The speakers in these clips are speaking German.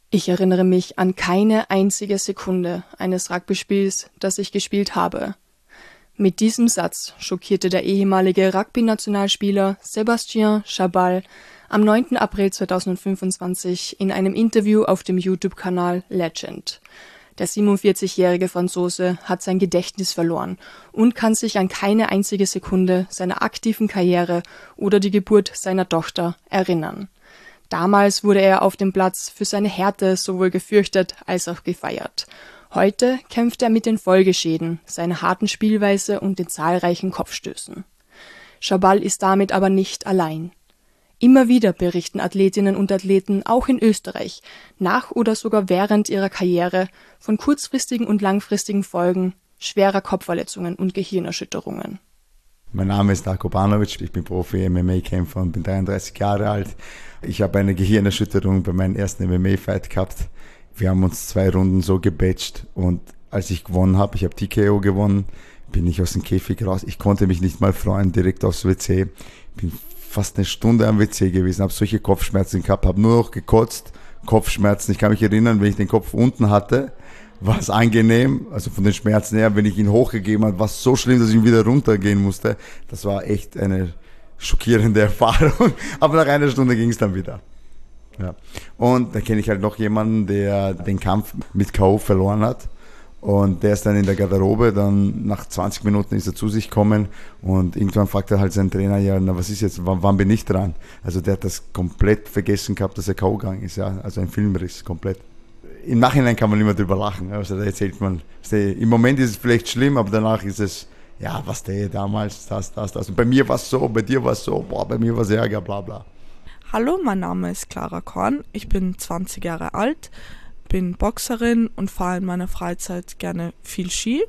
Ich erinnere mich an keine einzige Sekunde eines Rugby-Spiels, das ich gespielt habe. Mit diesem Satz schockierte der ehemalige Rugby-Nationalspieler Sébastien Chabal am 9. April 2025 in einem Interview auf dem YouTube-Kanal Legend. Der 47-jährige Franzose hat sein Gedächtnis verloren und kann sich an keine einzige Sekunde seiner aktiven Karriere oder die Geburt seiner Tochter erinnern. Damals wurde er auf dem Platz für seine Härte sowohl gefürchtet als auch gefeiert. Heute kämpft er mit den Folgeschäden seiner harten Spielweise und den zahlreichen Kopfstößen. Chabal ist damit aber nicht allein. Immer wieder berichten Athletinnen und Athleten, auch in Österreich, nach oder sogar während ihrer Karriere von kurzfristigen und langfristigen Folgen schwerer Kopfverletzungen und Gehirnerschütterungen. Mein Name ist Darko Banovic, ich bin Profi-MMA-Kämpfer und bin 33 Jahre alt. Ich habe eine Gehirnerschütterung bei meinem ersten MMA-Fight gehabt. Wir haben uns 2 Runden so gebatcht und als ich gewonnen habe, ich habe TKO gewonnen, bin ich aus dem Käfig raus. Ich konnte mich nicht mal freuen, direkt aufs WC. Bin fast eine Stunde am WC gewesen, habe solche Kopfschmerzen gehabt, habe nur noch gekotzt, Kopfschmerzen. Ich kann mich erinnern, wenn ich den Kopf unten hatte, war es angenehm, also von den Schmerzen her, wenn ich ihn hochgegeben habe, war es so schlimm, dass ich ihn wieder runtergehen musste. Das war echt eine schockierende Erfahrung, aber nach einer Stunde ging es dann wieder. Ja. Und da kenne ich halt noch jemanden, der den Kampf mit K.O. verloren hat. Und der ist dann in der Garderobe, dann nach 20 Minuten ist er zu sich gekommen und irgendwann fragt er halt seinen Trainer, ja, na was ist jetzt, wann bin ich dran? Also der hat das komplett vergessen gehabt, dass er K.O. gegangen ist, ja, also ein Filmriss, komplett. Im Nachhinein kann man immer drüber lachen, also da erzählt man, im Moment ist es vielleicht schlimm, aber danach ist es, ja, was der damals, das. Und bei mir war es so, bei dir war es so, boah, bei mir war es Ärger, bla bla. Hallo, mein Name ist Clara Korn, ich bin 20 Jahre alt, bin Boxerin und fahre in meiner Freizeit gerne viel Ski.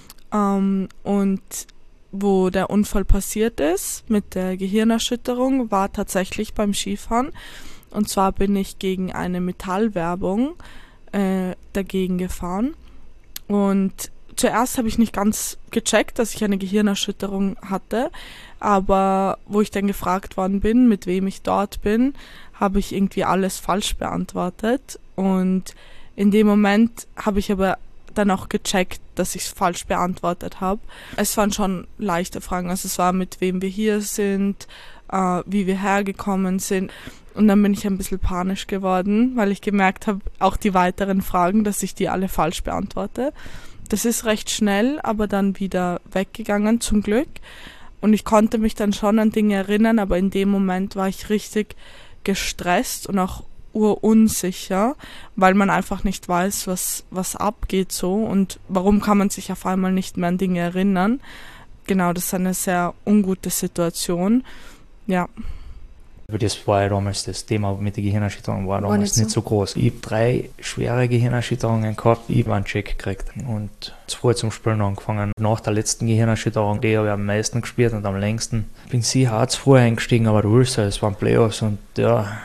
Und wo der Unfall passiert ist mit der Gehirnerschütterung, war tatsächlich beim Skifahren. Und zwar bin ich gegen eine Metallwerbung dagegen gefahren. Und zuerst habe ich nicht ganz gecheckt, dass ich eine Gehirnerschütterung hatte. Aber wo ich dann gefragt worden bin, mit wem ich dort bin, habe ich irgendwie alles falsch beantwortet. Und in dem Moment habe ich aber dann auch gecheckt, dass ich es falsch beantwortet habe. Es waren schon leichte Fragen. Also es war, mit wem wir hier sind, wie wir hergekommen sind. Und dann bin ich ein bisschen panisch geworden, weil ich gemerkt habe, auch die weiteren Fragen, dass ich die alle falsch beantworte. Das ist recht schnell, aber dann wieder weggegangen, zum Glück. Und ich konnte mich dann schon an Dinge erinnern, aber in dem Moment war ich richtig gestresst und auch urunsicher, weil man einfach nicht weiß, was abgeht so und warum kann man sich auf einmal nicht mehr an Dinge erinnern. Genau, das ist eine sehr ungute Situation. Ja. Das war ja damals das Thema mit der Gehirnerschütterung, war damals nicht so groß. Ich habe 3 schwere Gehirnerschütterungen gehabt, ich habe einen Check gekriegt und früh zum Spielen angefangen. Nach der letzten Gehirnerschütterung, die habe ich am meisten gespielt und am längsten. Ich bin sehr hart zu früh eingestiegen, aber du willst ja, es waren Playoffs und ja,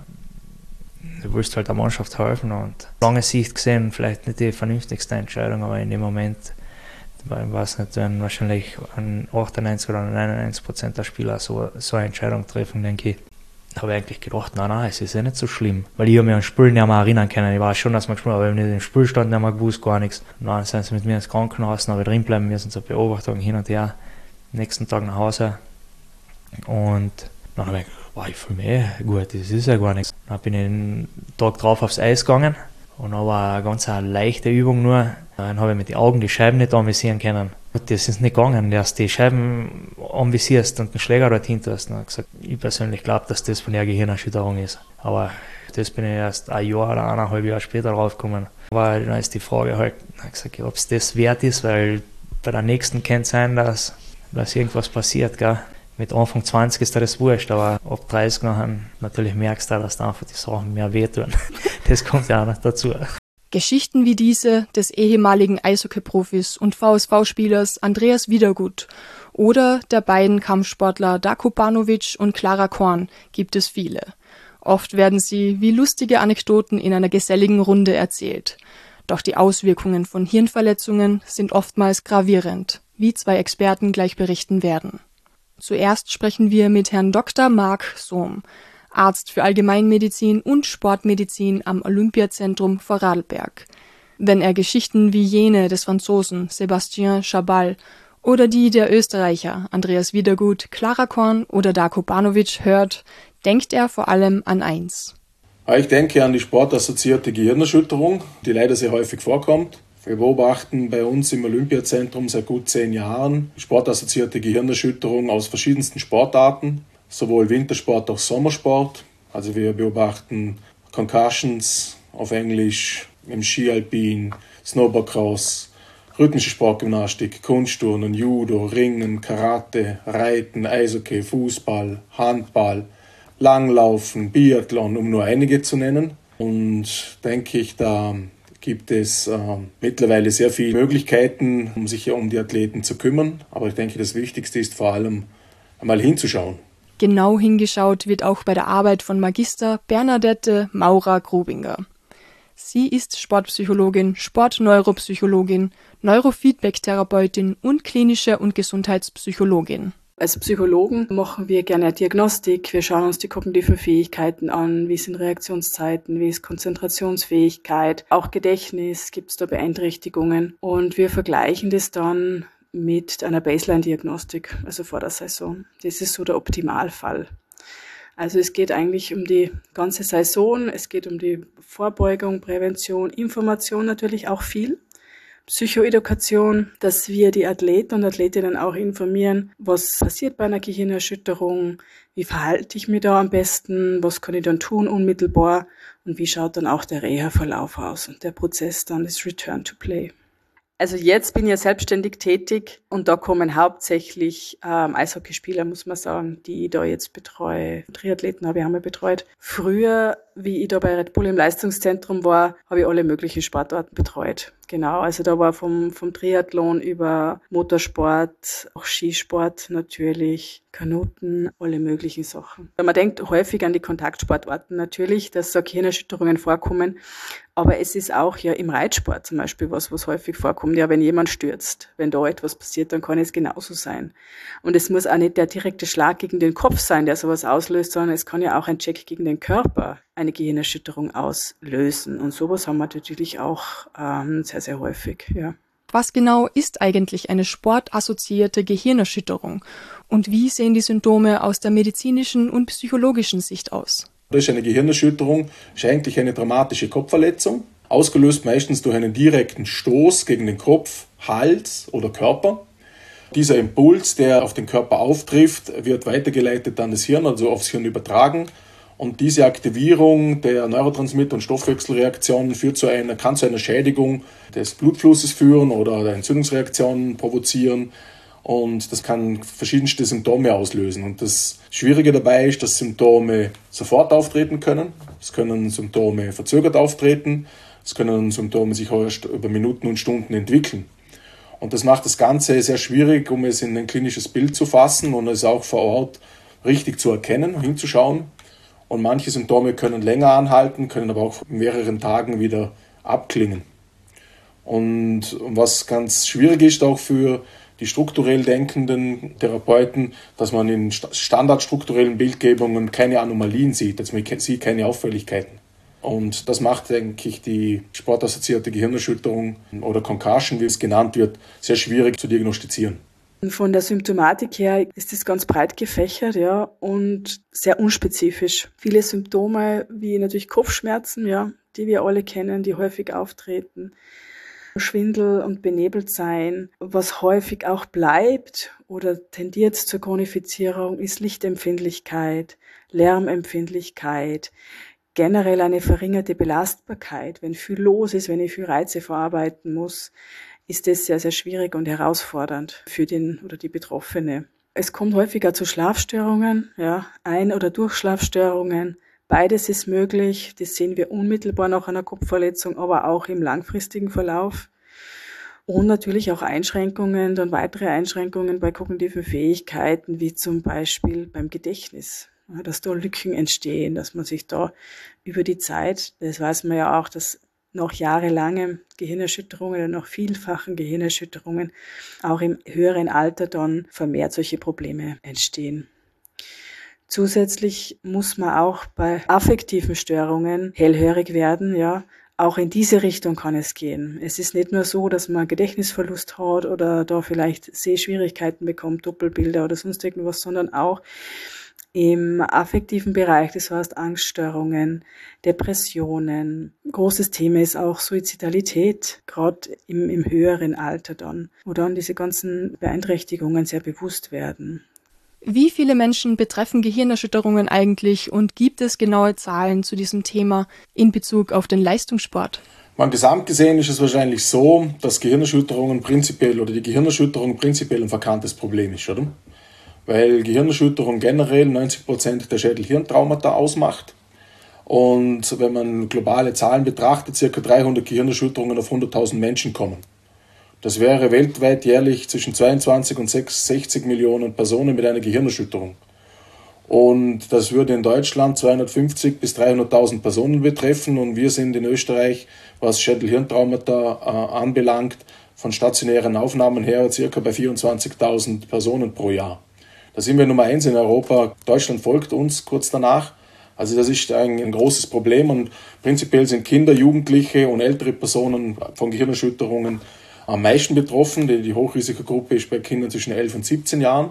du willst halt der Mannschaft helfen und lange Sicht gesehen, vielleicht nicht die vernünftigste Entscheidung, aber in dem Moment, ich weiß nicht, wenn wahrscheinlich an 98 oder 99% der Spieler so eine Entscheidung treffen, denke ich. Habe ich eigentlich gedacht, nein, es ist ja nicht so schlimm. Weil ich habe mich an Spiel nicht mehr erinnern können. Ich weiß schon, dass man gespielt hat, aber ich habe nicht im Spielstand nicht mehr gewusst, gar nichts. Und dann sind sie mit mir ins Krankenhaus, dann habe ich drin bleiben müssen zur Beobachtung, hin und her. Nächsten Tag nach Hause. Und dann habe ich gedacht, wow, ich fühle mich gut, das ist ja gar nichts. Dann bin ich den Tag drauf aufs Eis gegangen. Und dann war eine ganz leichte Übung nur. Dann habe ich mit den Augen die Scheiben nicht anvisieren können. Das ist nicht gegangen, dass die Scheiben anvisierst und den Schläger dorthin tust. Dann habe ich gesagt, ich persönlich glaube, dass das von der Gehirnerschütterung ist. Aber das bin ich erst ein Jahr oder 1,5 Jahre später draufgekommen. Aber dann ist die Frage halt, habe ich gesagt, ob es das wert ist, weil bei der nächsten kann es sein, dass irgendwas passiert, gell? Mit Anfang 20 ist das wurscht, aber ab 30 natürlich merkst du, dass da einfach die Sachen mehr wehtun. Das kommt ja auch noch dazu. Geschichten wie diese des ehemaligen Eishockey-Profis und VSV-Spielers Andreas Wiedergut oder der beiden Kampfsportler Darko Banovic und Clara Korn gibt es viele. Oft werden sie wie lustige Anekdoten in einer geselligen Runde erzählt. Doch die Auswirkungen von Hirnverletzungen sind oftmals gravierend, wie 2 Experten gleich berichten werden. Zuerst sprechen wir mit Herrn Dr. Marc Sohm, Arzt für Allgemeinmedizin und Sportmedizin am Olympiazentrum Vorarlberg. Wenn er Geschichten wie jene des Franzosen Sébastien Chabal oder die der Österreicher Andreas Wiedergut, Clara Korn oder Darko Banovic hört, denkt er vor allem an eins. Ich denke an die sportassoziierte Gehirnerschütterung, die leider sehr häufig vorkommt. Wir beobachten bei uns im Olympiazentrum seit gut 10 Jahren sportassoziierte Gehirnerschütterung aus verschiedensten Sportarten, sowohl Wintersport als auch Sommersport. Also wir beobachten Concussions auf Englisch im Skialpin, Snowboardcross, rhythmische Sportgymnastik, Kunstturnen, Judo, Ringen, Karate, Reiten, Eishockey, Fußball, Handball, Langlaufen, Biathlon, um nur einige zu nennen. Und denke ich, da gibt es mittlerweile sehr viele Möglichkeiten, um sich um die Athleten zu kümmern. Aber ich denke, das Wichtigste ist vor allem einmal hinzuschauen. Genau hingeschaut wird auch bei der Arbeit von Magister Bernadette Maurer-Grubinger. Sie ist Sportpsychologin, Sportneuropsychologin, Neurofeedback-Therapeutin und klinische und Gesundheitspsychologin. Als Psychologen machen wir gerne Diagnostik. Wir schauen uns die kognitiven Fähigkeiten an. Wie sind Reaktionszeiten? Wie ist Konzentrationsfähigkeit? Auch Gedächtnis, gibt es da Beeinträchtigungen? Und wir vergleichen das dann mit einer Baseline-Diagnostik, also vor der Saison. Das ist so der Optimalfall. Also es geht eigentlich um die ganze Saison. Es geht um die Vorbeugung, Prävention, Information natürlich auch viel. Psychoedukation, dass wir die Athleten und Athletinnen auch informieren, was passiert bei einer Gehirnerschütterung, wie verhalte ich mich da am besten, was kann ich dann tun unmittelbar und wie schaut dann auch der Reha-Verlauf aus und der Prozess dann des Return to Play. Also jetzt bin ich ja selbstständig tätig und da kommen hauptsächlich Eishockeyspieler, muss man sagen, die ich da jetzt betreue. Triathleten habe ich einmal betreut. Früher, wie ich da bei Red Bull im Leistungszentrum war, habe ich alle möglichen Sportarten betreut. Genau, also da war vom Triathlon über Motorsport, auch Skisport natürlich, Kanuten, alle möglichen Sachen. Man denkt häufig an die Kontaktsportarten natürlich, dass so Gehirnerschütterungen vorkommen, aber es ist auch ja im Reitsport zum Beispiel was häufig vorkommt. Ja, wenn jemand stürzt, wenn da etwas passiert, dann kann es genauso sein. Und es muss auch nicht der direkte Schlag gegen den Kopf sein, der sowas auslöst, sondern es kann ja auch ein Check gegen den Körper eine Gehirnerschütterung auslösen. Und sowas haben wir natürlich auch sehr, sehr häufig, ja. Was genau ist eigentlich eine sportassoziierte Gehirnerschütterung und wie sehen die Symptome aus der medizinischen und psychologischen Sicht aus? Das ist eine Gehirnerschütterung, ist eigentlich eine dramatische Kopfverletzung, ausgelöst meistens durch einen direkten Stoß gegen den Kopf, Hals oder Körper. Dieser Impuls, der auf den Körper auftrifft, wird weitergeleitet an das Hirn, also aufs Hirn übertragen. Und diese Aktivierung der Neurotransmitter- und Stoffwechselreaktionen kann zu einer Schädigung des Blutflusses führen oder Entzündungsreaktionen provozieren. Und das kann verschiedenste Symptome auslösen. Und das Schwierige dabei ist, dass Symptome sofort auftreten können. Es können Symptome verzögert auftreten. Es können Symptome sich erst über Minuten und Stunden entwickeln. Und das macht das Ganze sehr schwierig, um es in ein klinisches Bild zu fassen und es auch vor Ort richtig zu erkennen, hinzuschauen. Und manche Symptome können länger anhalten, können aber auch in mehreren Tagen wieder abklingen. Und was ganz schwierig ist auch für die strukturell denkenden Therapeuten, dass man in standardstrukturellen Bildgebungen keine Anomalien sieht, also man sieht keine Auffälligkeiten. Und das macht, denke ich, die sportassoziierte Gehirnerschütterung oder Concussion, wie es genannt wird, sehr schwierig zu diagnostizieren. Von der Symptomatik her ist es ganz breit gefächert, ja, und sehr unspezifisch. Viele Symptome, wie natürlich Kopfschmerzen, ja, die wir alle kennen, die häufig auftreten. Schwindel und benebelt sein. Was häufig auch bleibt oder tendiert zur Chronifizierung, ist Lichtempfindlichkeit, Lärmempfindlichkeit, generell eine verringerte Belastbarkeit. Wenn viel los ist, wenn ich viel Reize verarbeiten muss, ist das sehr, sehr schwierig und herausfordernd für den oder die Betroffene. Es kommt häufiger zu Schlafstörungen, ja, Ein- oder Durchschlafstörungen. Beides ist möglich. Das sehen wir unmittelbar nach einer Kopfverletzung, aber auch im langfristigen Verlauf. Und natürlich auch Einschränkungen, dann weitere Einschränkungen bei kognitiven Fähigkeiten, wie zum Beispiel beim Gedächtnis. Dass da Lücken entstehen, dass man sich da über die Zeit, das weiß man ja auch, dass nach jahrelangem Gehirnerschütterungen oder nach vielfachen Gehirnerschütterungen auch im höheren Alter dann vermehrt solche Probleme entstehen. Zusätzlich muss man auch bei affektiven Störungen hellhörig werden, ja. Auch in diese Richtung kann es gehen. Es ist nicht nur so, dass man Gedächtnisverlust hat oder da vielleicht Sehschwierigkeiten bekommt, Doppelbilder oder sonst irgendwas, sondern auch im affektiven Bereich, das heißt Angststörungen, Depressionen. Großes Thema ist auch Suizidalität, gerade im höheren Alter dann, wo dann diese ganzen Beeinträchtigungen sehr bewusst werden. Wie viele Menschen betreffen Gehirnerschütterungen eigentlich und gibt es genaue Zahlen zu diesem Thema in Bezug auf den Leistungssport? Man gesamt gesehen ist es wahrscheinlich so, dass Gehirnerschütterung prinzipiell ein verkanntes Problem ist, oder? Weil Gehirnerschütterung generell 90% der Schädel-Hirntraumata ausmacht. Und wenn man globale Zahlen betrachtet, ca. 300 Gehirnerschütterungen auf 100.000 Menschen kommen. Das wäre weltweit jährlich zwischen 22 und 60 Millionen Personen mit einer Gehirnerschütterung. Und das würde in Deutschland 250 bis 300.000 Personen betreffen. Und wir sind in Österreich, was Schädel-Hirntraumata anbelangt, von stationären Aufnahmen her ca. bei 24.000 Personen pro Jahr. Da sind wir Nummer 1 in Europa. Deutschland folgt uns kurz danach. Also das ist ein großes Problem. Und prinzipiell sind Kinder, Jugendliche und ältere Personen von Gehirnerschütterungen am meisten betroffen. Die Hochrisikogruppe ist bei Kindern zwischen 11 und 17 Jahren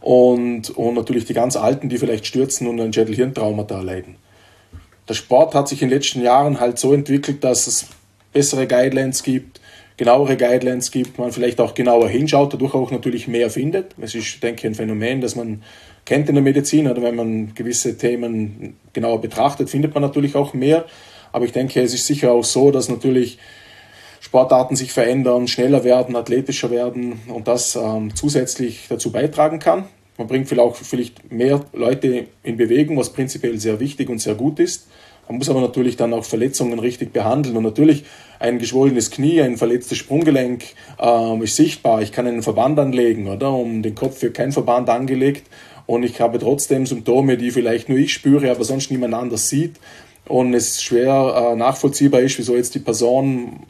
und natürlich die ganz Alten, die vielleicht stürzen und ein Schädel-Hirntraumata erleiden. Der Sport hat sich in den letzten Jahren halt so entwickelt, dass es bessere Guidelines gibt, genauere Guidelines gibt, man vielleicht auch genauer hinschaut, dadurch auch natürlich mehr findet. Es ist, denke ich, ein Phänomen, das man kennt in der Medizin, oder wenn man gewisse Themen genauer betrachtet, findet man natürlich auch mehr. Aber ich denke, es ist sicher auch so, dass natürlich Sportarten sich verändern, schneller werden, athletischer werden und das zusätzlich dazu beitragen kann. Man bringt vielleicht mehr Leute in Bewegung, was prinzipiell sehr wichtig und sehr gut ist. Man muss aber natürlich dann auch Verletzungen richtig behandeln. Und natürlich ein geschwollenes Knie, ein verletztes Sprunggelenk ist sichtbar. Ich kann einen Verband anlegen, oder? Um den Kopf wird kein Verband angelegt. Und ich habe trotzdem Symptome, die vielleicht nur ich spüre, aber sonst niemand anders sieht. Und es schwer nachvollziehbar ist, wieso jetzt die Person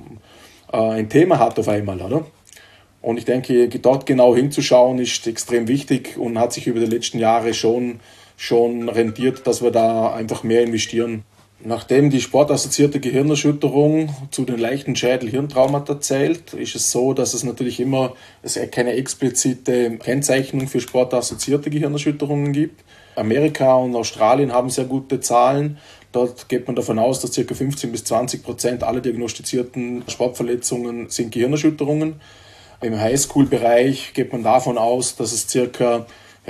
ein Thema hat auf einmal, oder? Und ich denke, dort genau hinzuschauen ist extrem wichtig und hat sich über die letzten Jahre schon rentiert, dass wir da einfach mehr investieren. Nachdem die sportassoziierte Gehirnerschütterung zu den leichten Schädel-Hirntraumata zählt, ist es so, dass es natürlich immer keine explizite Kennzeichnung für sportassoziierte Gehirnerschütterungen gibt. Amerika und Australien haben sehr gute Zahlen. Dort geht man davon aus, dass ca. 15-20% aller diagnostizierten Sportverletzungen sind Gehirnerschütterungen. Im Highschool-Bereich geht man davon aus, dass es ca.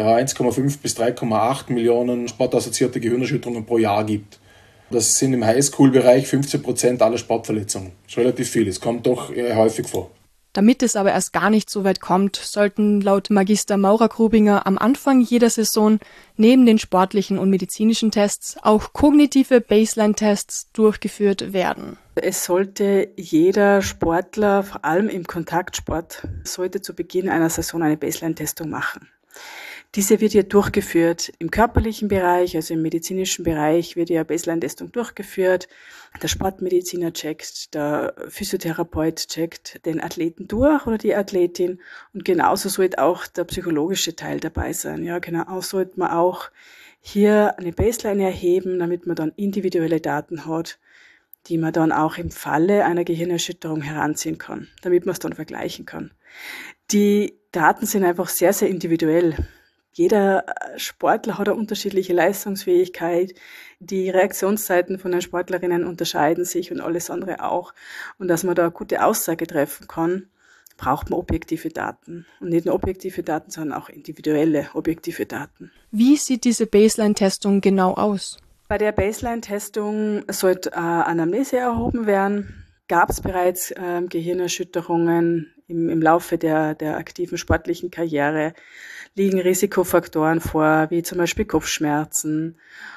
1,5 bis 3,8 Millionen sportassoziierte Gehirnerschütterungen pro Jahr gibt. Das sind im Highschool-Bereich 15% aller Sportverletzungen. Das ist relativ viel, es kommt doch häufig vor. Damit es aber erst gar nicht so weit kommt, sollten laut Magister Maurer-Grubinger am Anfang jeder Saison neben den sportlichen und medizinischen Tests auch kognitive Baseline-Tests durchgeführt werden. Es sollte jeder Sportler, vor allem im Kontaktsport, sollte zu Beginn einer Saison eine Baseline-Testung machen. Diese wird ja durchgeführt im körperlichen Bereich, also im medizinischen Bereich wird ja Baseline-Testung durchgeführt. Der Sportmediziner checkt, der Physiotherapeut checkt den Athleten durch oder die Athletin und genauso sollte auch der psychologische Teil dabei sein. Ja, genau, sollte man auch hier eine Baseline erheben, damit man dann individuelle Daten hat, die man dann auch im Falle einer Gehirnerschütterung heranziehen kann, damit man es dann vergleichen kann. Die Daten sind einfach sehr, sehr individuell. Jeder Sportler hat eine unterschiedliche Leistungsfähigkeit. Die Reaktionszeiten von den Sportlerinnen unterscheiden sich und alles andere auch. Und dass man da eine gute Aussage treffen kann, braucht man objektive Daten. Und nicht nur objektive Daten, sondern auch individuelle objektive Daten. Wie sieht diese Baseline-Testung genau aus? Bei der Baseline-Testung sollte Anamnese erhoben werden. Gab es bereits Gehirnerschütterungen im Laufe der aktiven sportlichen Karriere? Liegen Risikofaktoren vor, wie zum Beispiel Kopfschmerzen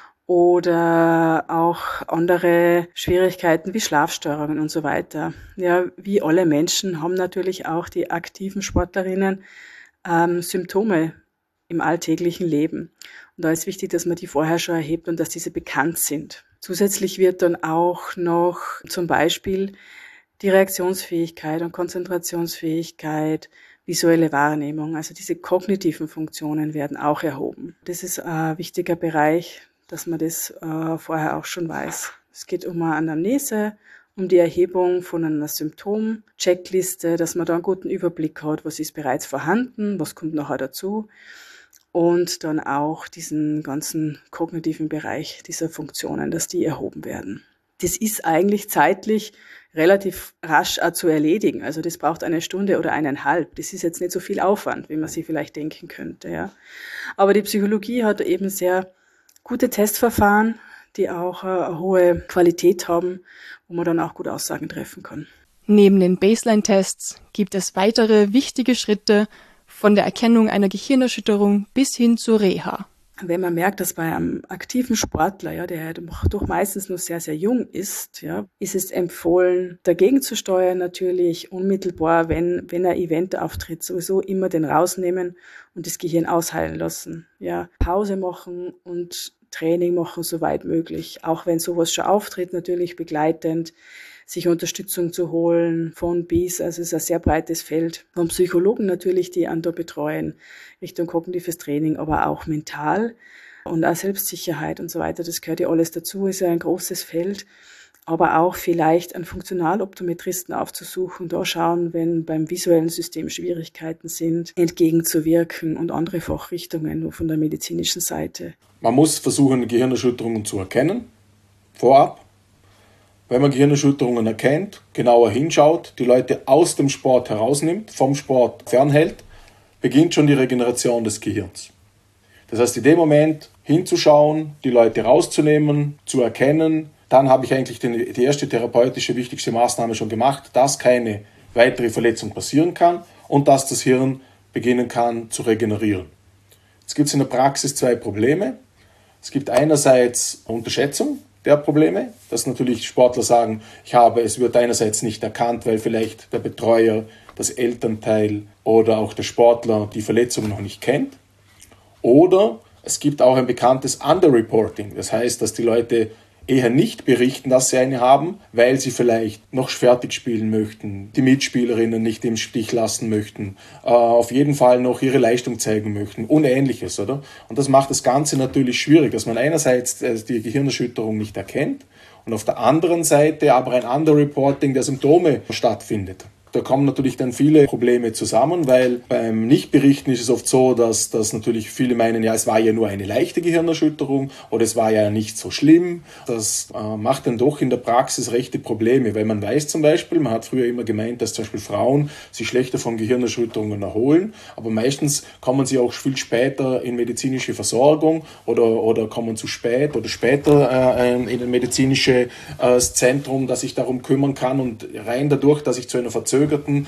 oder auch andere Schwierigkeiten wie Schlafstörungen und so weiter. Ja, wie alle Menschen haben natürlich auch die aktiven Sportlerinnen Symptome im alltäglichen Leben. Und da ist wichtig, dass man die vorher schon erhebt und dass diese bekannt sind. Zusätzlich wird dann auch noch zum Beispiel die Reaktionsfähigkeit und Konzentrationsfähigkeit visuelle Wahrnehmung, also diese kognitiven Funktionen werden auch erhoben. Das ist ein wichtiger Bereich, dass man das vorher auch schon weiß. Es geht um eine Anamnese, um die Erhebung von einer Symptom-Checkliste, dass man da einen guten Überblick hat, was ist bereits vorhanden, was kommt nachher dazu. Und dann auch diesen ganzen kognitiven Bereich dieser Funktionen, dass die erhoben werden. Das ist eigentlich zeitlich relativ rasch auch zu erledigen. Also das braucht 1 Stunde oder 1,5. Das ist jetzt nicht so viel Aufwand, wie man sich vielleicht denken könnte. Ja. Aber die Psychologie hat eben sehr gute Testverfahren, die auch eine hohe Qualität haben, wo man dann auch gut Aussagen treffen kann. Neben den Baseline-Tests gibt es weitere wichtige Schritte, von der Erkennung einer Gehirnerschütterung bis hin zur Reha. Wenn man merkt, dass bei einem aktiven Sportler, ja, der doch meistens noch sehr, sehr jung ist, ja, ist es empfohlen, dagegen zu steuern, natürlich unmittelbar, wenn ein Event auftritt, sowieso immer den rausnehmen und das Gehirn ausheilen lassen. Ja, Pause machen und Training machen, soweit möglich. Auch wenn sowas schon auftritt, natürlich begleitend, sich Unterstützung zu holen von bis, also es ist ein sehr breites Feld. Von Psychologen natürlich, die einen da betreuen, Richtung kognitives Training, aber auch mental und auch Selbstsicherheit und so weiter. Das gehört ja alles dazu, ist ja ein großes Feld. Aber auch vielleicht einen Funktionaloptometristen aufzusuchen, da schauen, wenn beim visuellen System Schwierigkeiten sind, entgegenzuwirken und andere Fachrichtungen nur von der medizinischen Seite. Man muss versuchen, Gehirnerschütterungen zu erkennen, vorab. Wenn man Gehirnerschütterungen erkennt, genauer hinschaut, die Leute aus dem Sport herausnimmt, vom Sport fernhält, beginnt schon die Regeneration des Gehirns. Das heißt, in dem Moment hinzuschauen, die Leute rauszunehmen, zu erkennen, dann habe ich eigentlich die erste therapeutische wichtigste Maßnahme schon gemacht, dass keine weitere Verletzung passieren kann und dass das Hirn beginnen kann zu regenerieren. Jetzt gibt es in der Praxis 2 Probleme. Es gibt einerseits Unterschätzung der Probleme, dass natürlich Sportler sagen, es wird einerseits nicht erkannt, weil vielleicht der Betreuer, das Elternteil oder auch der Sportler die Verletzung noch nicht kennt. Oder es gibt auch ein bekanntes Underreporting, das heißt, dass die Leute eher nicht berichten, dass sie eine haben, weil sie vielleicht noch fertig spielen möchten, die Mitspielerinnen nicht im Stich lassen möchten, auf jeden Fall noch ihre Leistung zeigen möchten und Ähnliches, oder? Und das macht das Ganze natürlich schwierig, dass man einerseits die Gehirnerschütterung nicht erkennt und auf der anderen Seite aber ein Underreporting der Symptome stattfindet. Da kommen natürlich dann viele Probleme zusammen, weil beim Nichtberichten ist es oft so, dass natürlich viele meinen, ja, es war ja nur eine leichte Gehirnerschütterung oder es war ja nicht so schlimm. Das macht dann doch in der Praxis rechte Probleme, weil man weiß zum Beispiel, man hat früher immer gemeint, dass zum Beispiel Frauen sich schlechter von Gehirnerschütterungen erholen, aber meistens kommen sie auch viel später in medizinische Versorgung oder kommen zu spät oder später in ein medizinisches Zentrum, das sich darum kümmern kann und rein dadurch, dass ich zu einer verzögerten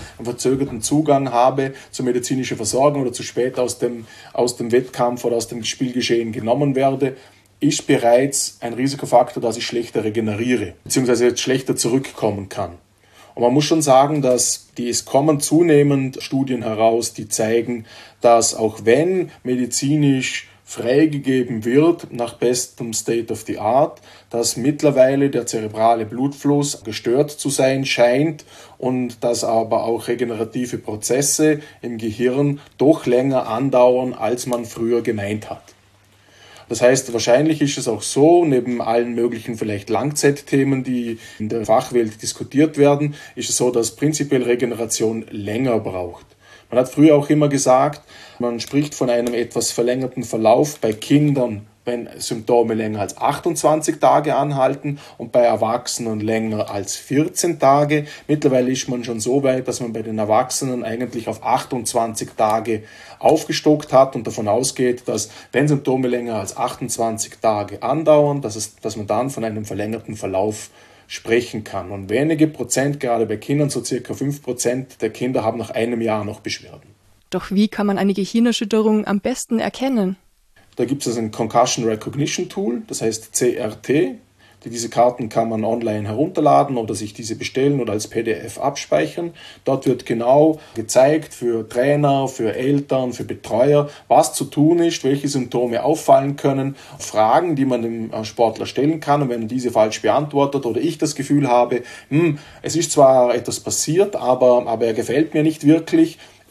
Zugang habe zur medizinischen Versorgung oder zu spät aus dem Wettkampf oder aus dem Spielgeschehen genommen werde, ist bereits ein Risikofaktor, dass ich schlechter regeneriere, beziehungsweise schlechter zurückkommen kann. Und man muss schon sagen, dass es kommen zunehmend Studien heraus, die zeigen, dass auch wenn medizinisch freigegeben wird nach bestem State of the Art, dass mittlerweile der zerebrale Blutfluss gestört zu sein scheint und dass aber auch regenerative Prozesse im Gehirn doch länger andauern, als man früher gemeint hat. Das heißt, wahrscheinlich ist es auch so, neben allen möglichen vielleicht Langzeitthemen, die in der Fachwelt diskutiert werden, ist es so, dass prinzipiell Regeneration länger braucht. Man hat früher auch immer gesagt, man spricht von einem etwas verlängerten Verlauf bei Kindern, wenn Symptome länger als 28 Tage anhalten und bei Erwachsenen länger als 14 Tage. Mittlerweile ist man schon so weit, dass man bei den Erwachsenen eigentlich auf 28 Tage aufgestockt hat und davon ausgeht, dass wenn Symptome länger als 28 Tage andauern, dass man dann von einem verlängerten Verlauf sprechen kann. Und wenige Prozent, gerade bei Kindern, so circa 5% der Kinder haben nach einem Jahr noch Beschwerden. Doch wie kann man eine Gehirnerschütterung am besten erkennen? Da gibt es ein Concussion Recognition Tool, das heißt CRT. Diese Karten kann man online herunterladen oder sich diese bestellen oder als PDF abspeichern. Dort wird genau gezeigt für Trainer, für Eltern, für Betreuer, was zu tun ist, welche Symptome auffallen können, Fragen, die man dem Sportler stellen kann. Und wenn diese falsch beantwortet oder ich das Gefühl habe, es ist zwar etwas passiert, aber er gefällt mir nicht wirklich,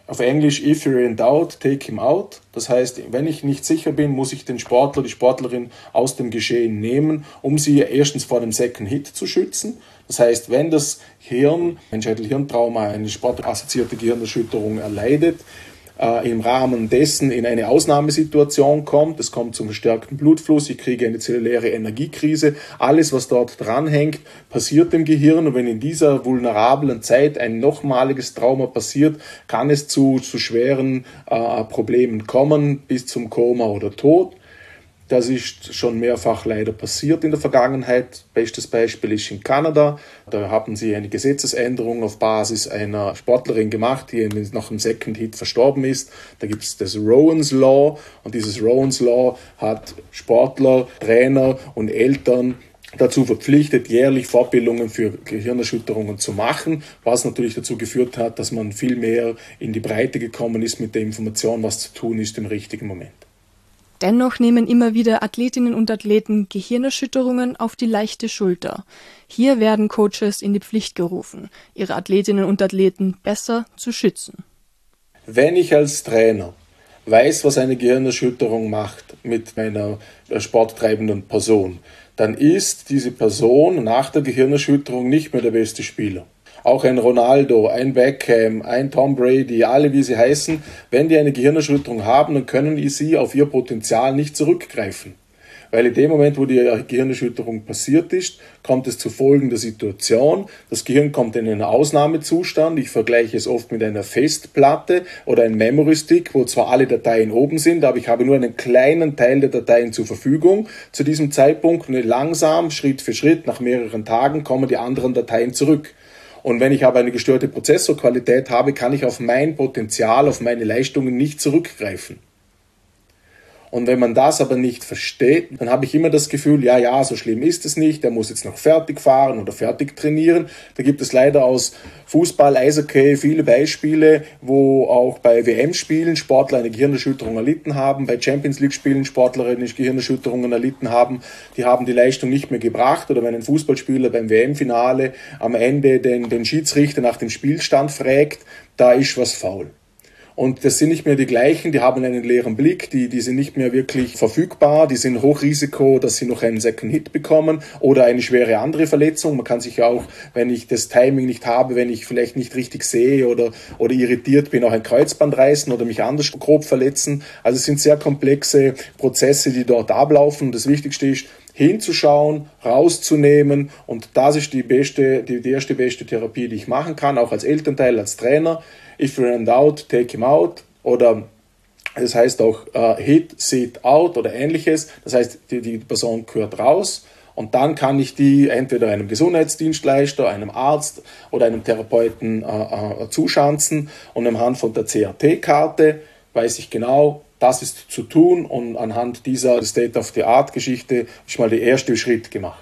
Auf Englisch, if you're in doubt, take him out. Das heißt, wenn ich nicht sicher bin, muss ich den Sportler, die Sportlerin aus dem Geschehen nehmen, um sie erstens vor dem Second Hit zu schützen. Das heißt, wenn das Hirn, ein Schädel-Hirntrauma, eine sportassoziierte Gehirnerschütterung erleidet, im Rahmen dessen in eine Ausnahmesituation kommt, es kommt zum verstärkten Blutfluss, ich kriege eine zelluläre Energiekrise, alles, was dort dranhängt, passiert im Gehirn und wenn in dieser vulnerablen Zeit ein nochmaliges Trauma passiert, kann es zu schweren Problemen kommen, bis zum Koma oder Tod. Das ist schon mehrfach leider passiert in der Vergangenheit. Bestes Beispiel ist in Kanada. Da haben sie eine Gesetzesänderung auf Basis einer Sportlerin gemacht, die nach dem Second Hit verstorben ist. Da gibt es das Rowan's Law und dieses Rowan's Law hat Sportler, Trainer und Eltern dazu verpflichtet, jährlich Fortbildungen für Gehirnerschütterungen zu machen, was natürlich dazu geführt hat, dass man viel mehr in die Breite gekommen ist mit der Information, was zu tun ist im richtigen Moment. Dennoch nehmen immer wieder Athletinnen und Athleten Gehirnerschütterungen auf die leichte Schulter. Hier werden Coaches in die Pflicht gerufen, ihre Athletinnen und Athleten besser zu schützen. Wenn ich als Trainer weiß, was eine Gehirnerschütterung macht mit meiner sporttreibenden Person, dann ist diese Person nach der Gehirnerschütterung nicht mehr der beste Spieler. Auch ein Ronaldo, ein Beckham, ein Tom Brady, alle wie sie heißen, wenn die eine Gehirnerschütterung haben, dann können sie auf ihr Potenzial nicht zurückgreifen. Weil in dem Moment, wo die Gehirnerschütterung passiert ist, kommt es zu folgender Situation. Das Gehirn kommt in einen Ausnahmezustand. Ich vergleiche es oft mit einer Festplatte oder einem Memory Stick, wo zwar alle Dateien oben sind, aber ich habe nur einen kleinen Teil der Dateien zur Verfügung zu diesem Zeitpunkt. Und langsam, Schritt für Schritt, nach mehreren Tagen, kommen die anderen Dateien zurück. Und wenn ich aber eine gestörte Prozessorqualität habe, kann ich auf mein Potenzial, auf meine Leistungen nicht zurückgreifen. Und wenn man das aber nicht versteht, dann habe ich immer das Gefühl, ja, so schlimm ist es nicht, der muss jetzt noch fertig fahren oder fertig trainieren. Da gibt es leider aus Fußball, Eishockey viele Beispiele, wo auch bei WM-Spielen Sportler eine Gehirnerschütterung erlitten haben, bei Champions-League-Spielen Sportlerinnen Gehirnerschütterungen erlitten haben, die haben die Leistung nicht mehr gebracht. Oder wenn ein Fußballspieler beim WM-Finale am Ende den Schiedsrichter nach dem Spielstand fragt, da ist was faul. Und das sind nicht mehr die gleichen, die haben einen leeren Blick, die sind nicht mehr wirklich verfügbar, die sind Hochrisiko, dass sie noch einen Second Hit bekommen oder eine schwere andere Verletzung. Man kann sich ja auch, wenn ich das Timing nicht habe, wenn ich vielleicht nicht richtig sehe oder irritiert bin, auch ein Kreuzband reißen oder mich anders grob verletzen. Also es sind sehr komplexe Prozesse, die dort ablaufen. Und das Wichtigste ist, hinzuschauen, rauszunehmen und das ist die erste beste Therapie, die ich machen kann, auch als Elternteil, als Trainer. If you're in doubt, take him out oder das heißt auch hit, sit out oder ähnliches. Das heißt, die Person gehört raus und dann kann ich die entweder einem Gesundheitsdienstleister, einem Arzt oder einem Therapeuten zuschanzen und anhand von der CAT-Karte weiß ich genau, das ist zu tun und anhand dieser State-of-the-Art-Geschichte ist mal der erste Schritt gemacht.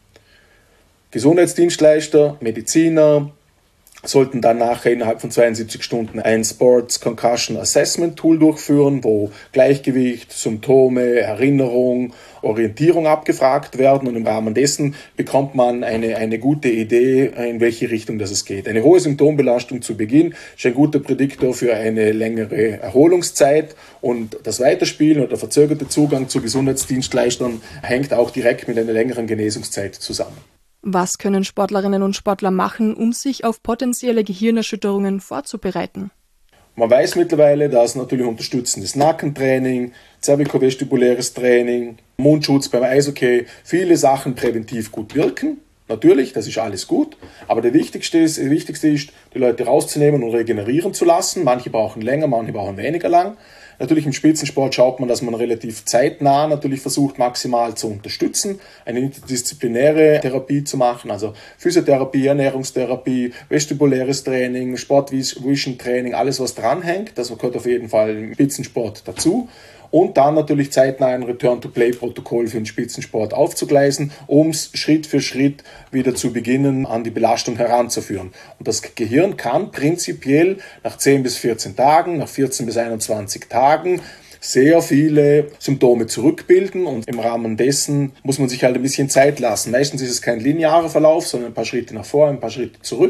Gesundheitsdienstleister, Mediziner sollten dann nachher innerhalb von 72 Stunden ein Sports Concussion Assessment Tool durchführen, wo Gleichgewicht, Symptome, Erinnerung, Orientierung abgefragt werden und im Rahmen dessen bekommt man eine gute Idee, in welche Richtung das es geht. Eine hohe Symptombelastung zu Beginn ist ein guter Prädiktor für eine längere Erholungszeit und das Weiterspielen oder der verzögerte Zugang zu Gesundheitsdienstleistern hängt auch direkt mit einer längeren Genesungszeit zusammen. Was können Sportlerinnen und Sportler machen, um sich auf potenzielle Gehirnerschütterungen vorzubereiten? Man weiß mittlerweile, dass natürlich unterstützendes Nackentraining, zervikovestibuläres Training, Mundschutz beim Eishockey, viele Sachen präventiv gut wirken. Natürlich, das ist alles gut, aber das Wichtigste ist, die Leute rauszunehmen und regenerieren zu lassen. Manche brauchen länger, manche brauchen weniger lang. Natürlich im Spitzensport schaut man, dass man relativ zeitnah natürlich versucht, maximal zu unterstützen, eine interdisziplinäre Therapie zu machen, also Physiotherapie, Ernährungstherapie, vestibuläres Training, Sportvision-Training, alles was dranhängt, das gehört auf jeden Fall im Spitzensport dazu. Und dann natürlich zeitnah ein Return-to-Play-Protokoll für den Spitzensport aufzugleisen, um es Schritt für Schritt wieder zu beginnen, an die Belastung heranzuführen. Und das Gehirn kann prinzipiell nach 10 bis 14 Tagen, nach 14 bis 21 Tagen sehr viele Symptome zurückbilden und im Rahmen dessen muss man sich halt ein bisschen Zeit lassen. Meistens ist es kein linearer Verlauf, sondern ein paar Schritte nach vor, ein paar Schritte zurück.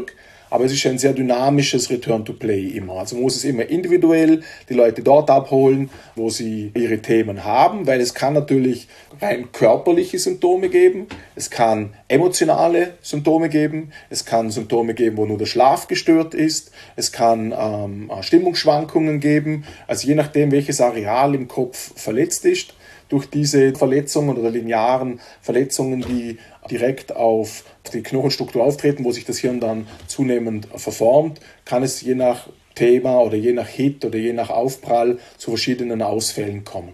aber es ist ein sehr dynamisches Return to Play immer. Also man muss es immer individuell die Leute dort abholen, wo sie ihre Themen haben, weil es kann natürlich rein körperliche Symptome geben, es kann emotionale Symptome geben, es kann Symptome geben, wo nur der Schlaf gestört ist, es kann Stimmungsschwankungen geben, also je nachdem, welches Areal im Kopf verletzt ist, durch diese Verletzungen oder linearen Verletzungen, die direkt auf die Knochenstruktur auftreten, wo sich das Hirn dann zunehmend verformt, kann es je nach Thema oder je nach Hit oder je nach Aufprall zu verschiedenen Ausfällen kommen.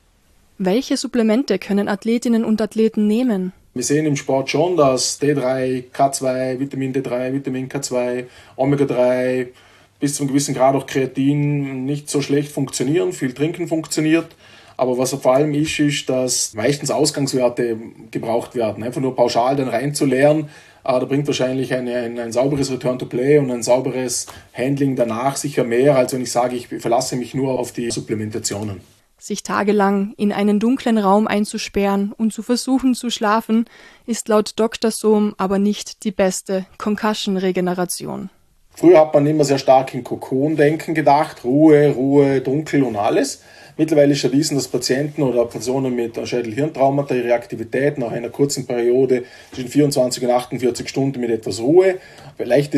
Welche Supplemente können Athletinnen und Athleten nehmen? Wir sehen im Sport schon, dass D3, K2, Vitamin D3, Vitamin K2, Omega-3, bis zu einem gewissen Grad auch Kreatin nicht so schlecht funktionieren, viel Trinken funktioniert. Aber was vor allem ist, dass meistens Ausgangswerte gebraucht werden. Einfach nur pauschal dann reinzuleeren, da bringt wahrscheinlich ein sauberes Return to Play und ein sauberes Handling danach sicher mehr, als wenn ich sage, ich verlasse mich nur auf die Supplementationen. Sich tagelang in einen dunklen Raum einzusperren und zu versuchen zu schlafen, ist laut Dr. Sohm aber nicht die beste Concussion-Regeneration. Früher hat man immer sehr stark in Kokon-Denken gedacht, Ruhe, dunkel und alles. Mittlerweile ist erwiesen, dass Patienten oder Personen mit Schädel-Hirntraumata ihre Aktivität nach einer kurzen Periode zwischen 24 und 48 Stunden mit etwas Ruhe, leichte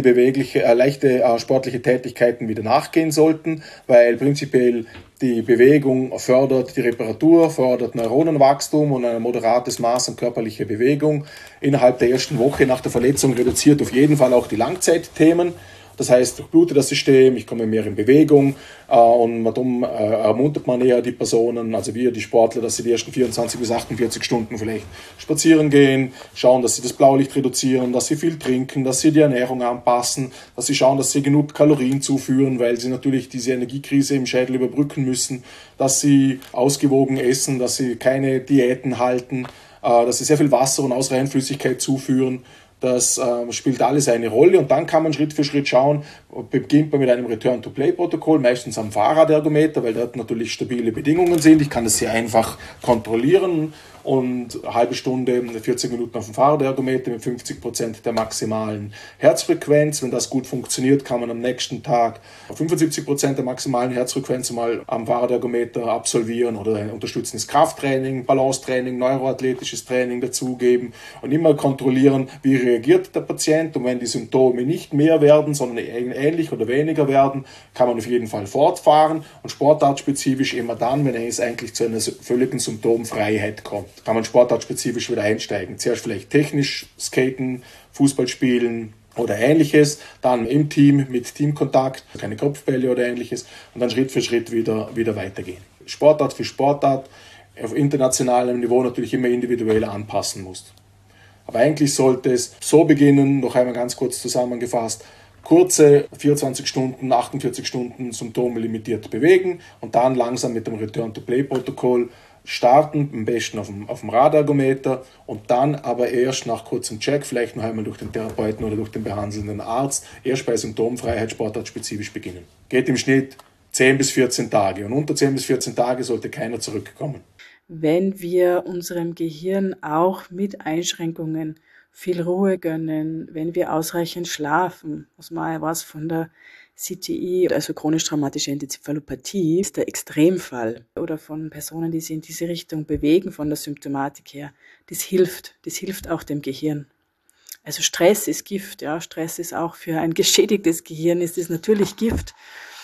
sportliche Tätigkeiten wieder nachgehen sollten, weil prinzipiell die Bewegung fördert die Reparatur, fördert Neuronenwachstum und ein moderates Maß an körperlicher Bewegung innerhalb der ersten Woche nach der Verletzung reduziert auf jeden Fall auch die Langzeitthemen. Das heißt, durchblutet das System, ich komme mehr in Bewegung und darum ermuntert man eher die Personen, also wir, die Sportler, dass sie die ersten 24 bis 48 Stunden vielleicht spazieren gehen, schauen, dass sie das Blaulicht reduzieren, dass sie viel trinken, dass sie die Ernährung anpassen, dass sie schauen, dass sie genug Kalorien zuführen, weil sie natürlich diese Energiekrise im Schädel überbrücken müssen, dass sie ausgewogen essen, dass sie keine Diäten halten, dass sie sehr viel Wasser und ausreichend Flüssigkeit zuführen. Das spielt alles eine Rolle und dann kann man Schritt für Schritt schauen, beginnt man mit einem Return-to-Play-Protokoll, meistens am Fahrradergometer, weil dort natürlich stabile Bedingungen sind. Ich kann das sehr einfach kontrollieren und eine halbe Stunde, 40 Minuten auf dem Fahrradergometer mit 50% der maximalen Herzfrequenz. Wenn das gut funktioniert, kann man am nächsten Tag 75% der maximalen Herzfrequenz mal am Fahrradergometer absolvieren oder ein unterstützendes Krafttraining, Balancetraining, neuroathletisches Training dazugeben und immer kontrollieren, wie reagiert der Patient. Und wenn die Symptome nicht mehr werden, sondern ähnlich oder weniger werden, kann man auf jeden Fall fortfahren und sportartspezifisch immer dann, wenn es eigentlich zu einer völligen Symptomfreiheit kommt, kann man sportartspezifisch wieder einsteigen. Zuerst vielleicht technisch skaten, Fußball spielen oder ähnliches, dann im Team mit Teamkontakt, keine Kopfbälle oder ähnliches und dann Schritt für Schritt wieder weitergehen. Sportart für Sportart, auf internationalem Niveau natürlich immer individuell anpassen muss. Aber eigentlich sollte es so beginnen, noch einmal ganz kurz zusammengefasst, kurze 24 Stunden, 48 Stunden symptomlimitiert bewegen und dann langsam mit dem Return-to-Play-Protokoll starten, am besten auf dem Radergometer und dann aber erst nach kurzem Check, vielleicht noch einmal durch den Therapeuten oder durch den behandelnden Arzt, erst bei Symptomfreiheit sportartspezifisch beginnen. Geht im Schnitt 10 bis 14 Tage und unter 10 bis 14 Tage sollte keiner zurückkommen. Wenn wir unserem Gehirn auch mit Einschränkungen viel Ruhe gönnen, wenn wir ausreichend schlafen, was man weiß von der CTI, also chronisch traumatische Enzephalopathie, ist der Extremfall oder von Personen, die sich in diese Richtung bewegen von der Symptomatik her. Das hilft auch dem Gehirn. Also Stress ist Gift, ja, Stress ist auch für ein geschädigtes Gehirn ist es natürlich Gift.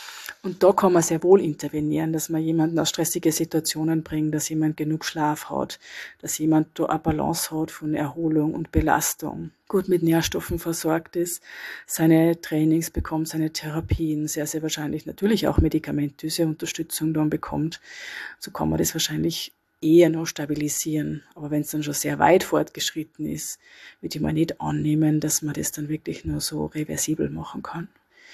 Und da kann man sehr wohl intervenieren, dass man jemanden aus stressige Situationen bringt, dass jemand genug Schlaf hat, dass jemand da eine Balance hat von Erholung und Belastung, gut mit Nährstoffen versorgt ist, seine Trainings bekommt, seine Therapien, sehr, sehr wahrscheinlich natürlich auch medikamentöse Unterstützung dann bekommt. So kann man das wahrscheinlich eher noch stabilisieren. Aber wenn es dann schon sehr weit fortgeschritten ist, würde ich mal nicht annehmen, dass man das dann wirklich nur so reversibel machen kann.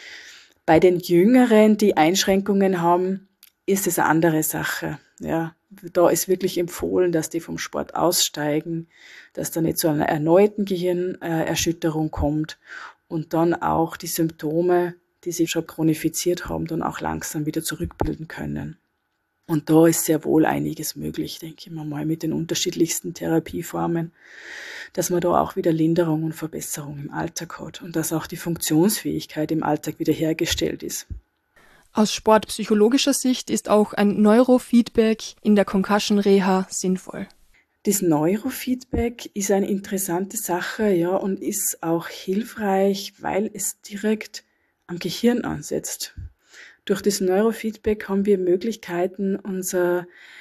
Bei den Jüngeren, die Einschränkungen haben, ist es eine andere Sache. Ja, da ist wirklich empfohlen, dass die vom Sport aussteigen, dass da nicht zu einer erneuten Gehirnerschütterung kommt und dann auch die Symptome, die sie schon chronifiziert haben, dann auch langsam wieder zurückbilden können. Und da ist sehr wohl einiges möglich, denke ich mal, mit den unterschiedlichsten Therapieformen, dass man da auch wieder Linderung und Verbesserung im Alltag hat und dass auch die Funktionsfähigkeit im Alltag wiederhergestellt ist. Aus sportpsychologischer Sicht ist auch ein Neurofeedback in der Concussion Reha sinnvoll. Das Neurofeedback ist eine interessante Sache, ja, und ist auch hilfreich, weil es direkt am Gehirn ansetzt. Durch das Neurofeedback haben wir Möglichkeiten, unsere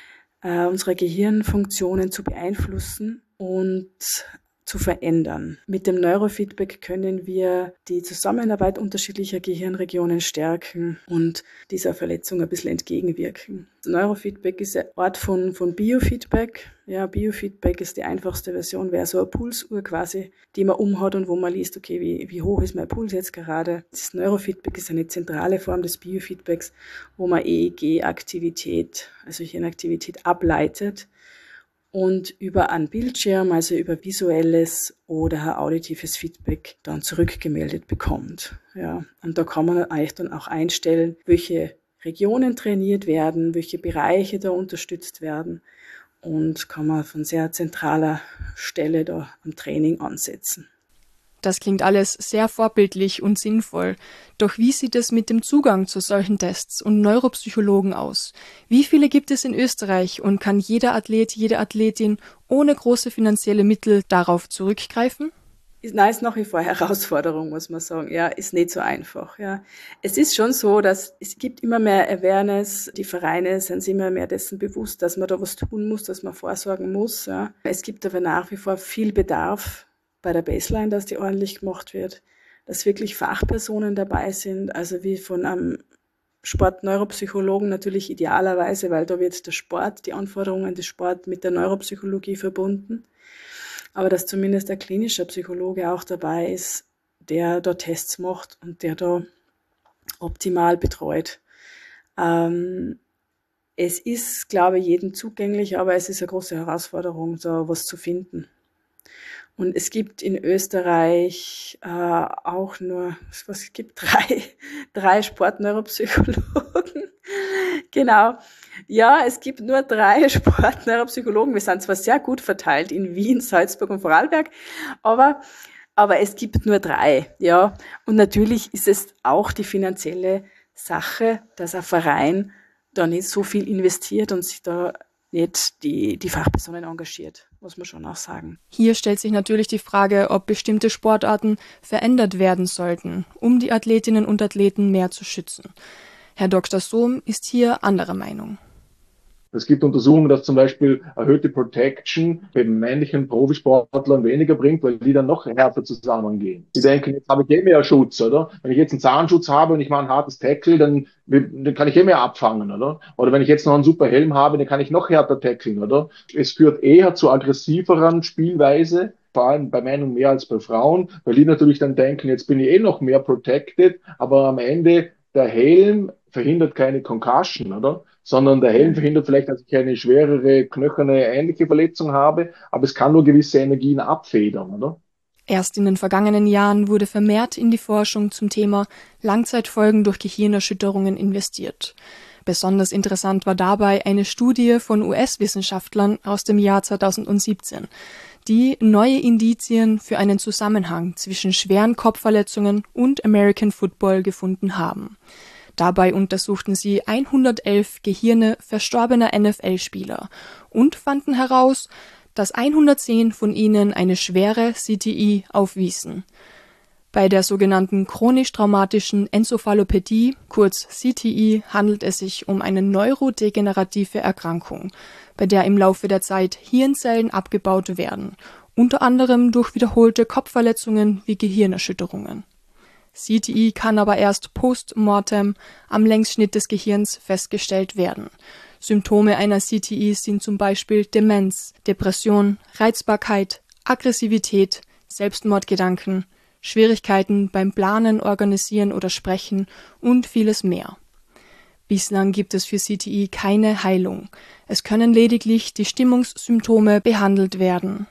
Gehirnfunktionen zu beeinflussen und zu verändern. Mit dem Neurofeedback können wir die Zusammenarbeit unterschiedlicher Gehirnregionen stärken und dieser Verletzung ein bisschen entgegenwirken. Das Neurofeedback ist eine Art von Biofeedback. Ja, Biofeedback ist die einfachste Version, wäre so eine Pulsuhr quasi, die man umhat und wo man liest, okay, wie hoch ist mein Puls jetzt gerade. Das Neurofeedback ist eine zentrale Form des Biofeedbacks, wo man EEG-Aktivität, also Hirnaktivität ableitet und über einen Bildschirm, also über visuelles oder auditives Feedback dann zurückgemeldet bekommt. Ja, und da kann man eigentlich dann auch einstellen, welche Regionen trainiert werden, welche Bereiche da unterstützt werden und kann man von sehr zentraler Stelle da am Training ansetzen. Das klingt alles sehr vorbildlich und sinnvoll. Doch wie sieht es mit dem Zugang zu solchen Tests und Neuropsychologen aus? Wie viele gibt es in Österreich und kann jeder Athlet, jede Athletin ohne große finanzielle Mittel darauf zurückgreifen? Nein, ist nach wie vor eine Herausforderung, muss man sagen. Ja, ist nicht so einfach. Ja, es ist schon so, dass es gibt immer mehr Awareness. Die Vereine sind sich immer mehr dessen bewusst, dass man da was tun muss, dass man vorsorgen muss. Ja. Es gibt aber nach wie vor viel Bedarf bei der Baseline, dass die ordentlich gemacht wird, dass wirklich Fachpersonen dabei sind, also wie von einem Sportneuropsychologen natürlich idealerweise, weil da wird der Sport, die Anforderungen des Sports mit der Neuropsychologie verbunden, aber dass zumindest der klinische Psychologe auch dabei ist, der da Tests macht und der da optimal betreut. Es ist, glaube ich, jedem zugänglich, aber es ist eine große Herausforderung, da was zu finden. Und es gibt in Österreich auch nur, es gibt drei Sportneuropsychologen. Genau. Ja, es gibt nur 3 Sportneuropsychologen. Wir sind zwar sehr gut verteilt in Wien, Salzburg und Vorarlberg, aber es gibt nur 3. Ja. Und natürlich ist es auch die finanzielle Sache, dass ein Verein da nicht so viel investiert und sich da nicht die Fachpersonen engagiert, muss man schon auch sagen. Hier stellt sich natürlich die Frage, ob bestimmte Sportarten verändert werden sollten, um die Athletinnen und Athleten mehr zu schützen. Herr Dr. Sohm ist hier anderer Meinung. Es gibt Untersuchungen, dass zum Beispiel erhöhte Protection bei männlichen Profisportlern weniger bringt, weil die dann noch härter zusammengehen. Die denken, jetzt habe ich mehr Schutz, oder? Wenn ich jetzt einen Zahnschutz habe und ich mache ein hartes Tackle, dann kann ich mehr abfangen, oder? Oder wenn ich jetzt noch einen super Helm habe, dann kann ich noch härter tackeln, oder? Es führt eher zu aggressiveren Spielweise, vor allem bei Männern mehr als bei Frauen, weil die natürlich dann denken, jetzt bin ich noch mehr protected, aber am Ende der Helm verhindert keine Concussion, oder? Sondern der Helm verhindert vielleicht, dass ich eine schwerere, knöcherne, ähnliche Verletzung habe, aber es kann nur gewisse Energien abfedern, oder? Erst in den vergangenen Jahren wurde vermehrt in die Forschung zum Thema Langzeitfolgen durch Gehirnerschütterungen investiert. Besonders interessant war dabei eine Studie von US-Wissenschaftlern aus dem Jahr 2017, die neue Indizien für einen Zusammenhang zwischen schweren Kopfverletzungen und American Football gefunden haben. Dabei untersuchten sie 111 Gehirne verstorbener NFL-Spieler und fanden heraus, dass 110 von ihnen eine schwere CTI aufwiesen. Bei der sogenannten chronisch traumatischen Enzephalopathie, kurz CTI, handelt es sich um eine neurodegenerative Erkrankung, bei der im Laufe der Zeit Hirnzellen abgebaut werden, unter anderem durch wiederholte Kopfverletzungen wie Gehirnerschütterungen. CTI kann aber erst post-mortem am Längsschnitt des Gehirns festgestellt werden. Symptome einer CTI sind zum Beispiel Demenz, Depression, Reizbarkeit, Aggressivität, Selbstmordgedanken, Schwierigkeiten beim Planen, Organisieren oder Sprechen und vieles mehr. Bislang gibt es für CTI keine Heilung. Es können lediglich die Stimmungssymptome behandelt werden.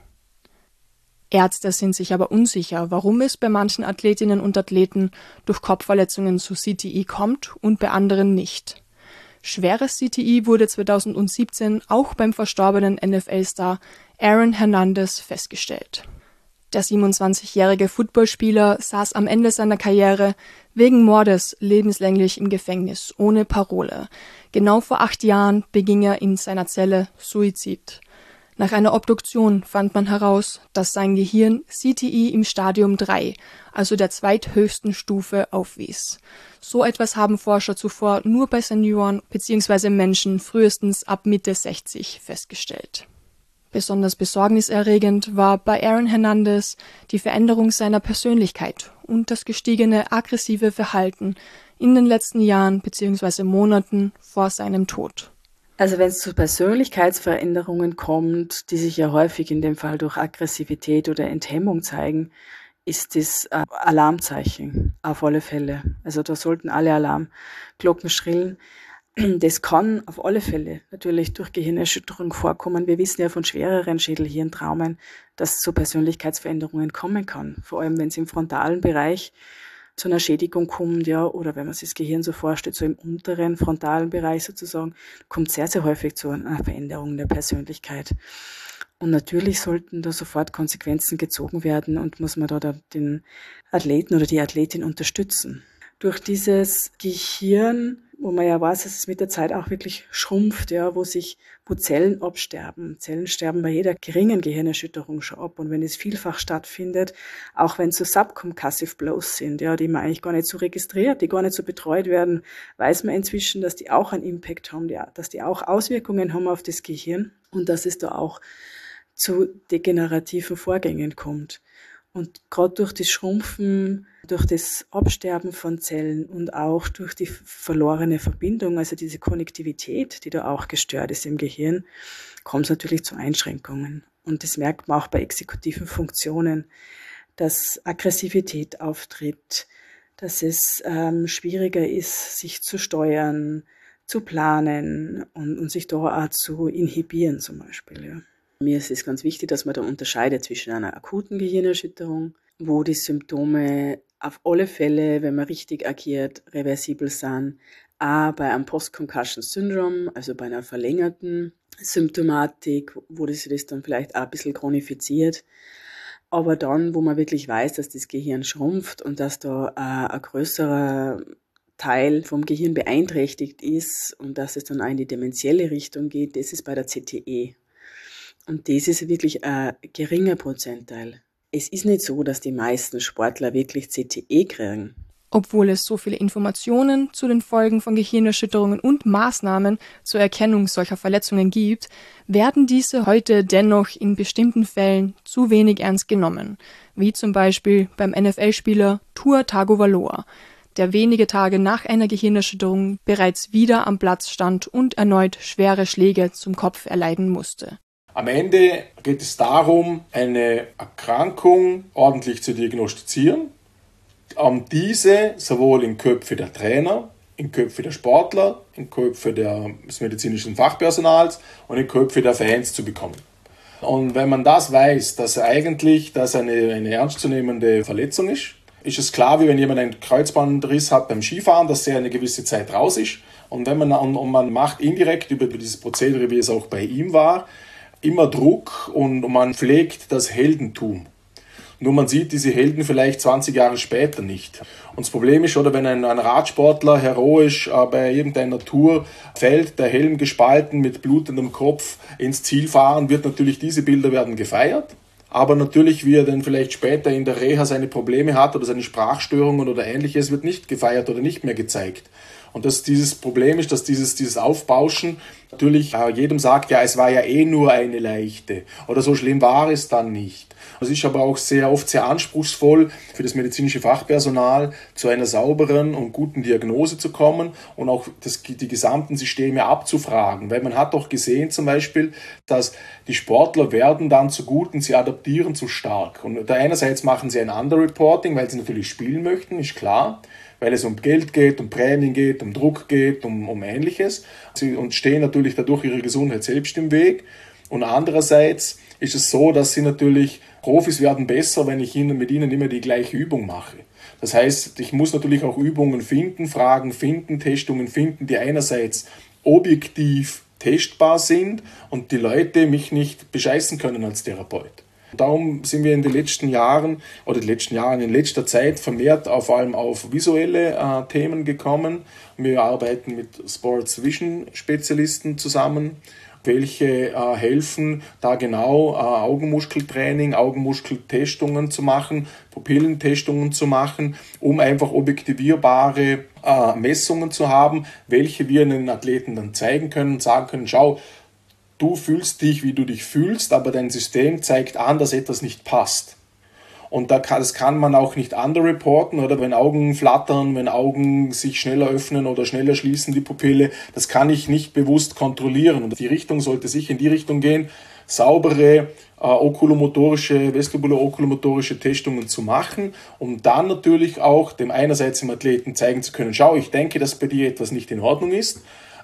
Ärzte sind sich aber unsicher, warum es bei manchen Athletinnen und Athleten durch Kopfverletzungen zu CTI kommt und bei anderen nicht. Schweres CTI wurde 2017 auch beim verstorbenen NFL-Star Aaron Hernandez festgestellt. Der 27-jährige Footballspieler saß am Ende seiner Karriere wegen Mordes lebenslänglich im Gefängnis ohne Parole. Genau vor 8 Jahren beging er in seiner Zelle Suizid. Nach einer Obduktion fand man heraus, dass sein Gehirn CTI im Stadium 3, also der zweithöchsten Stufe, aufwies. So etwas haben Forscher zuvor nur bei Senioren bzw. Menschen frühestens ab Mitte 60 festgestellt. Besonders besorgniserregend war bei Aaron Hernandez die Veränderung seiner Persönlichkeit und das gestiegene aggressive Verhalten in den letzten Jahren bzw. Monaten vor seinem Tod. Also wenn es zu Persönlichkeitsveränderungen kommt, die sich ja häufig in dem Fall durch Aggressivität oder Enthemmung zeigen, ist das ein Alarmzeichen, auf alle Fälle. Also da sollten alle Alarmglocken schrillen. Das kann auf alle Fälle natürlich durch Gehirnerschütterung vorkommen. Wir wissen ja von schwereren Schädelhirntraumen, dass es zu Persönlichkeitsveränderungen kommen kann. Vor allem, wenn es im frontalen Bereich zu einer Schädigung kommt, ja, oder wenn man sich das Gehirn so vorstellt, so im unteren frontalen Bereich sozusagen, kommt sehr, sehr häufig zu einer Veränderung der Persönlichkeit. Und natürlich sollten da sofort Konsequenzen gezogen werden und muss man da den Athleten oder die Athletin unterstützen. Durch dieses Gehirn, wo man ja weiß, dass es mit der Zeit auch wirklich schrumpft, ja, wo Zellen absterben. Zellen sterben bei jeder geringen Gehirnerschütterung schon ab. Und wenn es vielfach stattfindet, auch wenn es so subconcussive blows sind, ja, die man eigentlich gar nicht so registriert, die gar nicht so betreut werden, weiß man inzwischen, dass die auch einen Impact haben, dass die auch Auswirkungen haben auf das Gehirn und dass es da auch zu degenerativen Vorgängen kommt. Und gerade durch das Schrumpfen, durch das Absterben von Zellen und auch durch die verlorene Verbindung, also diese Konnektivität, die da auch gestört ist im Gehirn, kommt es natürlich zu Einschränkungen. Und das merkt man auch bei exekutiven Funktionen, dass Aggressivität auftritt, dass es schwieriger ist, sich zu steuern, zu planen und sich da auch zu inhibieren zum Beispiel. Ja. Mir ist es ganz wichtig, dass man da unterscheidet zwischen einer akuten Gehirnerschütterung, wo die Symptome auf alle Fälle, wenn man richtig agiert, reversibel sind, auch bei einem Post-Concussion Syndrome, also bei einer verlängerten Symptomatik, wo sich das dann vielleicht auch ein bisschen chronifiziert. Aber dann, wo man wirklich weiß, dass das Gehirn schrumpft und dass da ein größerer Teil vom Gehirn beeinträchtigt ist und dass es dann auch in die dementielle Richtung geht, das ist bei der CTE. Und das ist wirklich ein geringer Prozentteil. Es ist nicht so, dass die meisten Sportler wirklich CTE kriegen. Obwohl es so viele Informationen zu den Folgen von Gehirnerschütterungen und Maßnahmen zur Erkennung solcher Verletzungen gibt, werden diese heute dennoch in bestimmten Fällen zu wenig ernst genommen, wie zum Beispiel beim NFL-Spieler Tua Tagovailoa, der wenige Tage nach einer Gehirnerschütterung bereits wieder am Platz stand und erneut schwere Schläge zum Kopf erleiden musste. Am Ende geht es darum, eine Erkrankung ordentlich zu diagnostizieren, diese sowohl in Köpfe der Trainer, in Köpfe der Sportler, in Köpfe des medizinischen Fachpersonals und in Köpfe der Fans zu bekommen. Und wenn man das weiß, dass das eine ernstzunehmende Verletzung ist es klar, wie wenn jemand einen Kreuzbandriss hat beim Skifahren, dass er eine gewisse Zeit raus ist. Und man macht indirekt über dieses Prozedere, wie es auch bei ihm war, immer Druck und man pflegt das Heldentum. Nur man sieht diese Helden vielleicht 20 Jahre später nicht. Und das Problem ist, oder wenn ein Radsportler heroisch bei irgendeiner Tour fällt, der Helm gespalten mit blutendem Kopf ins Ziel fahren, natürlich diese Bilder werden gefeiert. Aber natürlich, wie er dann vielleicht später in der Reha seine Probleme hat oder seine Sprachstörungen oder Ähnliches, wird nicht gefeiert oder nicht mehr gezeigt. Und dass dieses Problem ist, dass dieses Aufbauschen natürlich jedem sagt, ja, es war ja eh nur eine leichte oder so schlimm war es dann nicht. Es ist aber auch oft sehr anspruchsvoll für das medizinische Fachpersonal, zu einer sauberen und guten Diagnose zu kommen und auch die gesamten Systeme abzufragen. Weil man hat doch gesehen zum Beispiel, dass die Sportler werden dann zu gut und sie adaptieren zu stark. Und einerseits machen sie ein Underreporting, weil sie natürlich spielen möchten, ist klar, weil es um Geld geht, um Prämien geht, um Druck geht, um Ähnliches und stehen natürlich dadurch ihrer Gesundheit selbst im Weg. Und andererseits ist es so, dass sie natürlich Profis werden besser, wenn ich mit ihnen immer die gleiche Übung mache. Das heißt, ich muss natürlich auch Übungen finden, Fragen finden, Testungen finden, die einerseits objektiv testbar sind und die Leute mich nicht bescheißen können als Therapeut. Darum sind wir in den letzten Jahren in letzter Zeit vermehrt vor allem auf visuelle Themen gekommen. Wir arbeiten mit Sports Vision Spezialisten zusammen, welche helfen, da genau Augenmuskeltraining, Augenmuskeltestungen zu machen, Pupillentestungen zu machen, um einfach objektivierbare Messungen zu haben, welche wir den Athleten dann zeigen können und sagen können, schau, du fühlst dich, wie du dich fühlst, aber dein System zeigt an, dass etwas nicht passt. Und das kann man auch nicht underreporten, oder wenn Augen flattern, wenn Augen sich schneller öffnen oder schneller schließen, die Pupille, das kann ich nicht bewusst kontrollieren. Und die Richtung sollte sicher in die Richtung gehen, saubere vestibulo-okulomotorische Testungen zu machen, um dann natürlich auch dem einerseits dem Athleten zeigen zu können, schau, ich denke, dass bei dir etwas nicht in Ordnung ist.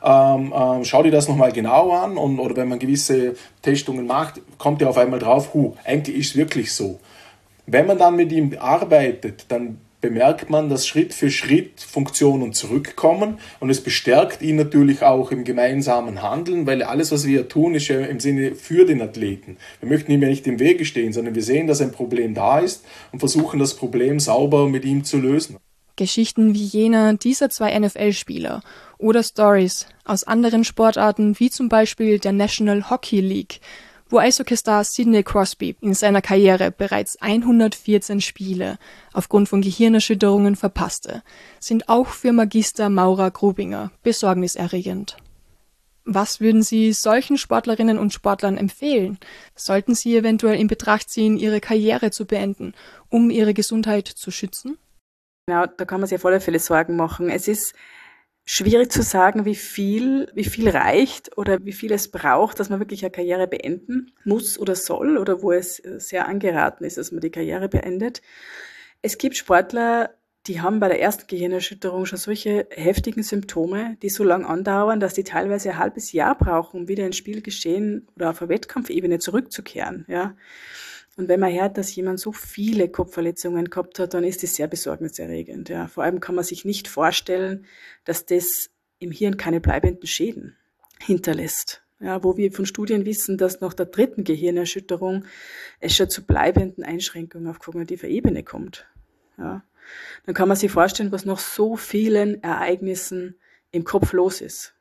Schau dir das nochmal genau an oder wenn man gewisse Testungen macht, kommt er auf einmal drauf, eigentlich ist es wirklich so. Wenn man dann mit ihm arbeitet, dann bemerkt man, dass Schritt für Schritt Funktionen zurückkommen und es bestärkt ihn natürlich auch im gemeinsamen Handeln, weil alles, was wir tun, ist ja im Sinne für den Athleten. Wir möchten ihm ja nicht im Wege stehen, sondern wir sehen, dass ein Problem da ist und versuchen, das Problem sauber mit ihm zu lösen. Geschichten wie jener dieser 2 NFL-Spieler oder Stories aus anderen Sportarten wie zum Beispiel der National Hockey League, wo Eishockeystar Sidney Crosby in seiner Karriere bereits 114 Spiele aufgrund von Gehirnerschütterungen verpasste, sind auch für Magister Maura Grubinger besorgniserregend. Was würden Sie solchen Sportlerinnen und Sportlern empfehlen? Sollten sie eventuell in Betracht ziehen, ihre Karriere zu beenden, um ihre Gesundheit zu schützen? Ja, da kann man sich auf alle Fälle Sorgen machen. Es ist schwierig zu sagen, wie viel reicht oder wie viel es braucht, dass man wirklich eine Karriere beenden muss oder soll oder wo es sehr angeraten ist, dass man die Karriere beendet. Es gibt Sportler, die haben bei der ersten Gehirnerschütterung schon solche heftigen Symptome, die so lange andauern, dass die teilweise ein halbes Jahr brauchen, um wieder ins Spielgeschehen oder auf eine Wettkampfebene zurückzukehren. Ja. Und wenn man hört, dass jemand so viele Kopfverletzungen gehabt hat, dann ist das sehr besorgniserregend. Ja. Vor allem kann man sich nicht vorstellen, dass das im Hirn keine bleibenden Schäden hinterlässt. Ja, wo wir von Studien wissen, dass nach der 3. Gehirnerschütterung es schon zu bleibenden Einschränkungen auf kognitiver Ebene kommt. Ja. Dann kann man sich vorstellen, was nach so vielen Ereignissen im Kopf los ist.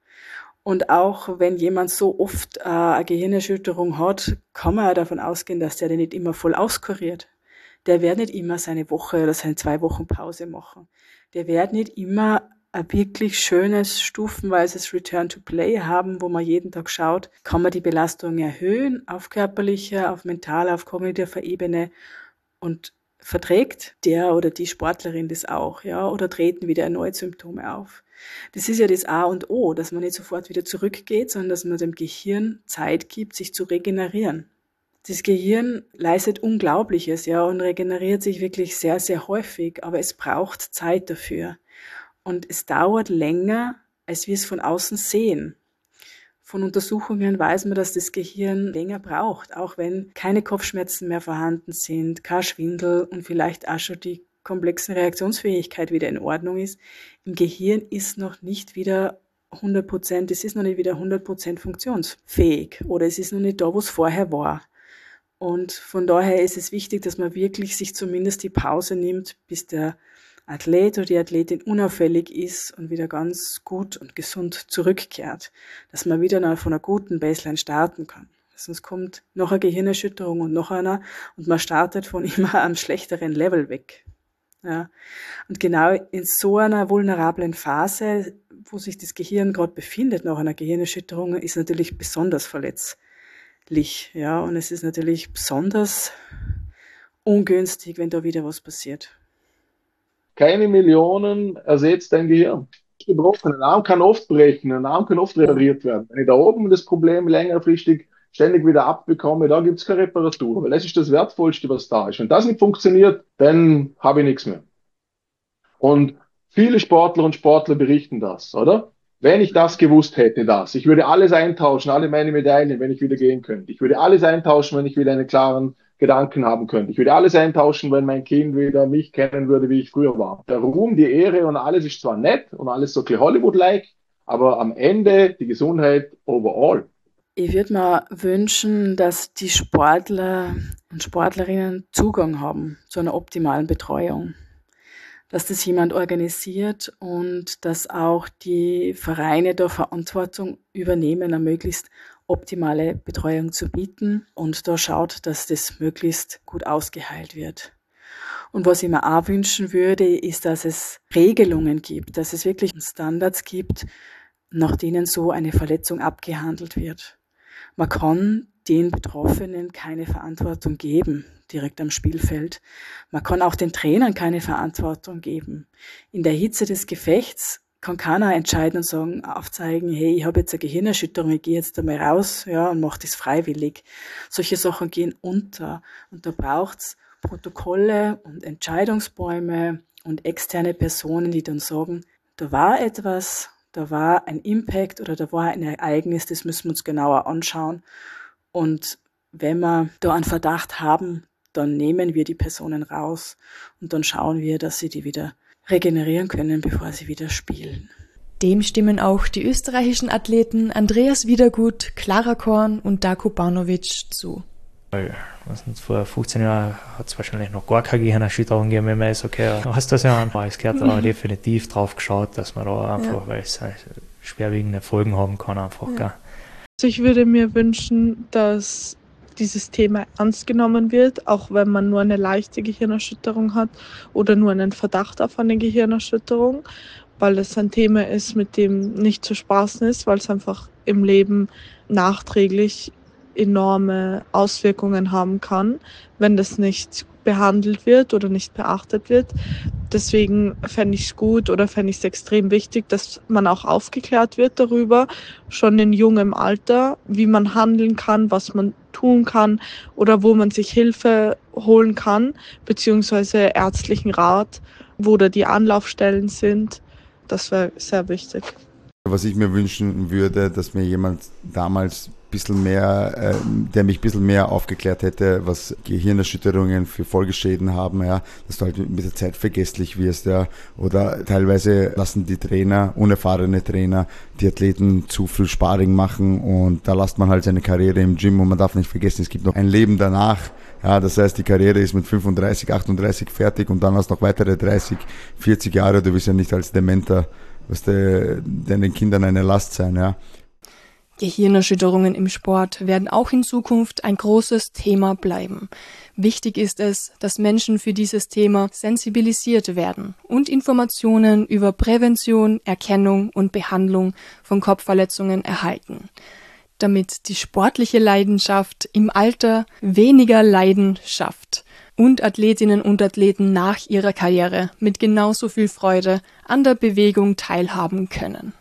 Und auch wenn jemand so oft eine Gehirnerschütterung hat, kann man davon ausgehen, dass der nicht immer voll auskuriert. Der wird nicht immer seine Woche oder seine 2 Wochen Pause machen. Der wird nicht immer ein wirklich schönes, stufenweises Return to Play haben, wo man jeden Tag schaut, kann man die Belastung erhöhen auf körperlicher, auf mentaler, auf kognitiver Ebene und verträgt der oder die Sportlerin das auch, ja, oder treten wieder erneut Symptome auf. Das ist ja das A und O, dass man nicht sofort wieder zurückgeht, sondern dass man dem Gehirn Zeit gibt, sich zu regenerieren. Das Gehirn leistet Unglaubliches, ja, und regeneriert sich wirklich sehr, sehr häufig, aber es braucht Zeit dafür. Und es dauert länger, als wir es von außen sehen. Von Untersuchungen weiß man, dass das Gehirn länger braucht, auch wenn keine Kopfschmerzen mehr vorhanden sind, kein Schwindel und vielleicht auch schon die komplexen Reaktionsfähigkeit wieder in Ordnung ist. Im Gehirn ist noch nicht wieder 100%, es ist noch nicht wieder 100% funktionsfähig oder es ist noch nicht da, wo es vorher war. Und von daher ist es wichtig, dass man wirklich sich zumindest die Pause nimmt, bis der Athlet oder die Athletin unauffällig ist und wieder ganz gut und gesund zurückkehrt, dass man wieder von einer guten Baseline starten kann. Sonst kommt noch eine Gehirnerschütterung und noch einer und man startet von immer einem schlechteren Level weg. Ja. Und genau in so einer vulnerablen Phase, wo sich das Gehirn gerade befindet nach einer Gehirnerschütterung, ist natürlich besonders verletzlich. Ja. Und es ist natürlich besonders ungünstig, wenn da wieder was passiert. Keine Millionen ersetzt dein Gehirn. Gebrochen. Ein Arm kann oft brechen, ein Arm kann oft repariert werden. Wenn ich da oben das Problem längerfristig ständig wieder abbekomme, da gibt es keine Reparatur. Weil das ist das Wertvollste, was da ist. Wenn das nicht funktioniert, dann habe ich nichts mehr. Und viele Sportler und Sportler berichten das, oder? Wenn ich das gewusst hätte, ich würde alles eintauschen, alle meine Medaillen, wenn ich wieder gehen könnte. Ich würde alles eintauschen, wenn ich wieder einen klaren Gedanken haben könnte. Ich würde alles eintauschen, wenn mein Kind wieder mich kennen würde, wie ich früher war. Der Ruhm, die Ehre und alles ist zwar nett und alles so ein Hollywood-like, aber am Ende die Gesundheit overall. Ich würde mir wünschen, dass die Sportler und Sportlerinnen Zugang haben zu einer optimalen Betreuung. Dass das jemand organisiert und dass auch die Vereine da Verantwortung übernehmen, eine möglichst optimale Betreuung zu bieten und da schaut, dass das möglichst gut ausgeheilt wird. Und was ich mir auch wünschen würde, ist, dass es Regelungen gibt, dass es wirklich Standards gibt, nach denen so eine Verletzung abgehandelt wird. Man kann den Betroffenen keine Verantwortung geben, direkt am Spielfeld. Man kann auch den Trainern keine Verantwortung geben. In der Hitze des Gefechts kann keiner entscheiden und sagen, aufzeigen, hey, ich habe jetzt eine Gehirnerschütterung, ich gehe jetzt einmal raus, ja, und mache das freiwillig. Solche Sachen gehen unter. Und da braucht's Protokolle und Entscheidungsbäume und externe Personen, die dann sagen, da war etwas, da war ein Impact oder da war ein Ereignis, das müssen wir uns genauer anschauen. Und wenn wir da einen Verdacht haben, dann nehmen wir die Personen raus und dann schauen wir, dass sie die wieder regenerieren können, bevor sie wieder spielen. Dem stimmen auch die österreichischen Athleten Andreas Wiedergut, Clara Korn und Darko Banovic zu. Vor 15 Jahren hat es wahrscheinlich noch gar keine Gehirnerschütterung gegeben, wenn man ist, okay, du hast das ja einfach, es gehört da definitiv drauf geschaut, dass man da einfach, weil es schwerwiegende Folgen haben kann, einfach. Gell. Also ich würde mir wünschen, dass dieses Thema ernst genommen wird, auch wenn man nur eine leichte Gehirnerschütterung hat oder nur einen Verdacht auf eine Gehirnerschütterung, weil es ein Thema ist, mit dem nicht zu spaßen ist, weil es einfach im Leben nachträglich enorme Auswirkungen haben kann, wenn das nicht behandelt wird oder nicht beachtet wird. Deswegen fände ich es gut oder fände ich es extrem wichtig, dass man auch aufgeklärt wird darüber, schon in jungem Alter, wie man handeln kann, was man tun kann oder wo man sich Hilfe holen kann, beziehungsweise ärztlichen Rat, wo da die Anlaufstellen sind. Das wäre sehr wichtig. Was ich mir wünschen würde, dass mir jemand damals bisschen mehr, der mich ein bisschen mehr aufgeklärt hätte, was Gehirnerschütterungen für Folgeschäden haben, ja, dass du halt mit der Zeit vergesslich wirst, ja, oder teilweise lassen die Trainer, unerfahrene Trainer, die Athleten zu viel Sparring machen und da lässt man halt seine Karriere im Gym und man darf nicht vergessen, es gibt noch ein Leben danach, ja, das heißt, die Karriere ist mit 35, 38 fertig und dann hast du noch weitere 30, 40 Jahre, du wirst ja nicht als Dementer, deinen Kindern eine Last sein, ja. Gehirnerschütterungen im Sport werden auch in Zukunft ein großes Thema bleiben. Wichtig ist es, dass Menschen für dieses Thema sensibilisiert werden und Informationen über Prävention, Erkennung und Behandlung von Kopfverletzungen erhalten, damit die sportliche Leidenschaft im Alter weniger Leiden schafft und Athletinnen und Athleten nach ihrer Karriere mit genauso viel Freude an der Bewegung teilhaben können.